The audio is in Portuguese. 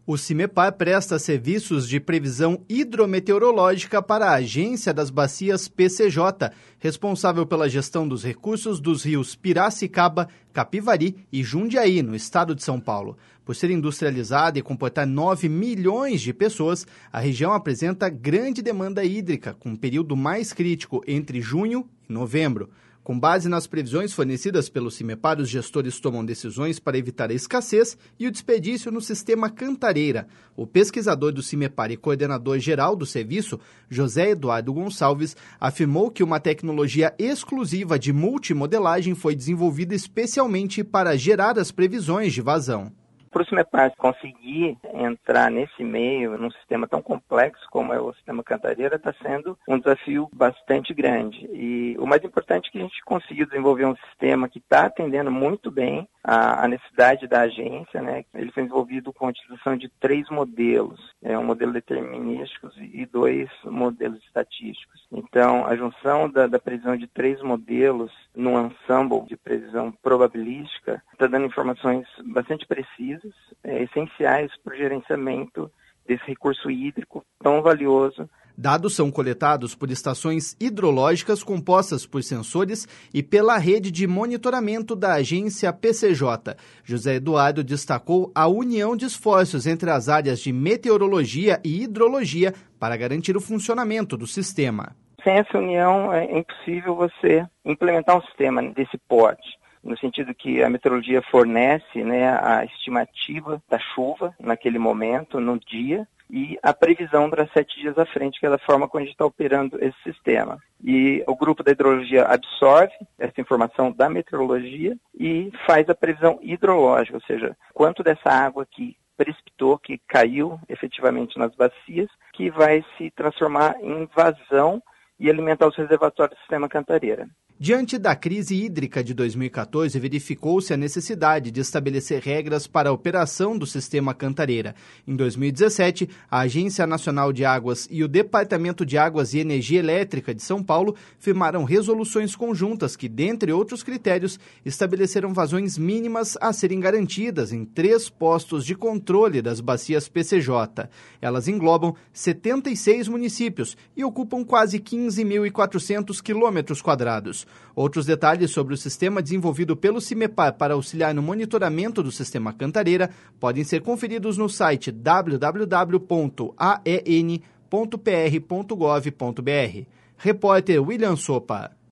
O CIMEPAR presta serviços de previsão hidrometeorológica para a Agência das Bacias PCJ, responsável pela gestão dos recursos dos rios Piracicaba, Capivari e Jundiaí, no estado de São Paulo. Por ser industrializada e comportar 9 milhões de pessoas, a região apresenta grande demanda hídrica, com um período mais crítico entre junho e novembro. Com base nas previsões fornecidas pelo CIMEPAR, os gestores tomam decisões para evitar a escassez e o desperdício no sistema Cantareira. O pesquisador do CIMEPAR e coordenador geral do serviço, José Eduardo Gonçalves, afirmou que uma tecnologia exclusiva de multimodelagem foi desenvolvida especialmente para gerar as previsões de vazão. Para o CIMEPAR conseguir entrar nesse meio, num sistema tão complexo como é o sistema Cantareira, está sendo um desafio bastante grande. E o mais importante é que a gente conseguiu desenvolver um sistema que está atendendo muito bem a necessidade da agência, né? Ele foi desenvolvido com a utilização de 3 modelos, um modelo determinístico e 2 modelos estatísticos. Então, a junção da previsão de 3 modelos num ensemble de previsão probabilística está dando informações bastante precisas, essenciais para o gerenciamento desse recurso hídrico tão valioso. Dados são coletados por estações hidrológicas compostas por sensores e pela rede de monitoramento da agência PCJ. José Eduardo destacou a união de esforços entre as áreas de meteorologia e hidrologia para garantir o funcionamento do sistema. Sem essa união é impossível você implementar um sistema desse porte, no sentido que a meteorologia fornece, né, a estimativa da chuva naquele momento, no dia, e a previsão para 7 dias à frente, que é da forma como a gente está operando esse sistema. E o grupo da hidrologia absorve essa informação da meteorologia e faz a previsão hidrológica, ou seja, quanto dessa água que precipitou, que caiu efetivamente nas bacias, que vai se transformar em vazão e alimentar os reservatórios do sistema Cantareira. Diante da crise hídrica de 2014, verificou-se a necessidade de estabelecer regras para a operação do sistema Cantareira. Em 2017, a Agência Nacional de Águas e o Departamento de Águas e Energia Elétrica de São Paulo firmaram resoluções conjuntas que, dentre outros critérios, estabeleceram vazões mínimas a serem garantidas em 3 postos de controle das bacias PCJ. Elas englobam 76 municípios e ocupam quase 15.400 quilômetros quadrados. Outros detalhes sobre o sistema desenvolvido pelo CIMEPAR para auxiliar no monitoramento do sistema Cantareira podem ser conferidos no site www.aen.pr.gov.br. Repórter William Sopa.